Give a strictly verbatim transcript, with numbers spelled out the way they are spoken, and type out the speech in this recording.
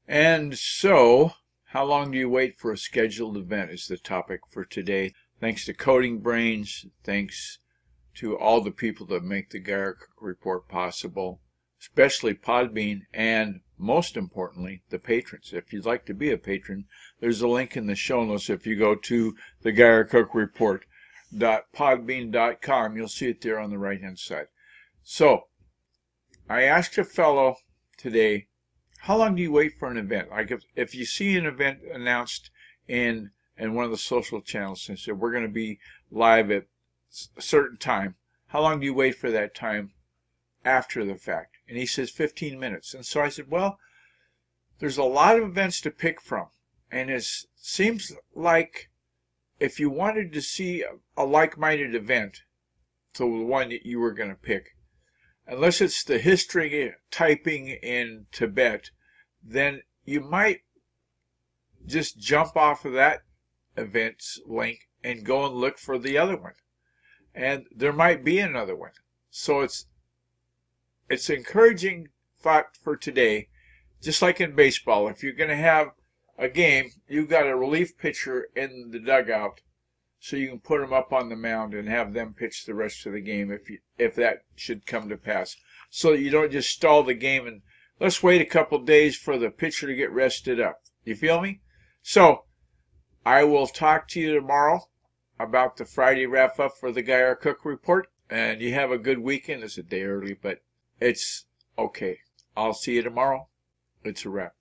And so, how long do you wait for a scheduled event is the topic for today. Thanks to Coding Brains, thanks to all the people that make the Geier Cook Report possible, especially Podbean, and most importantly, the patrons. If you'd like to be a patron, there's a link in the show notes. If you go to the Geier Cook Report dot podbean dot com, you'll see it there on the right-hand side. So, I asked a fellow today, how long do you wait for an event? Like if, if you see an event announced in, in one of the social channels and said, we're going to be live at a certain time, how long do you wait for that time after the fact? And he says fifteen minutes. And so I said, well, there's a lot of events to pick from. And it seems like if you wanted to see a like-minded event, so the one that you were going to pick, unless it's the history typing in Tibet, then you might just jump off of that event's link and go and look for the other one. And there might be another one. So it's it's encouraging thought for today, just like in baseball. If you're going to have a game, you've got a relief pitcher in the dugout, so you can put them up on the mound and have them pitch the rest of the game if you, if that should come to pass. So you don't just stall the game and let's wait a couple days for the pitcher to get rested up. You feel me? So I will talk to you tomorrow about the Friday wrap-up for the Geier Cook Report. And you have a good weekend. It's a day early, but it's okay. I'll see you tomorrow. It's a wrap.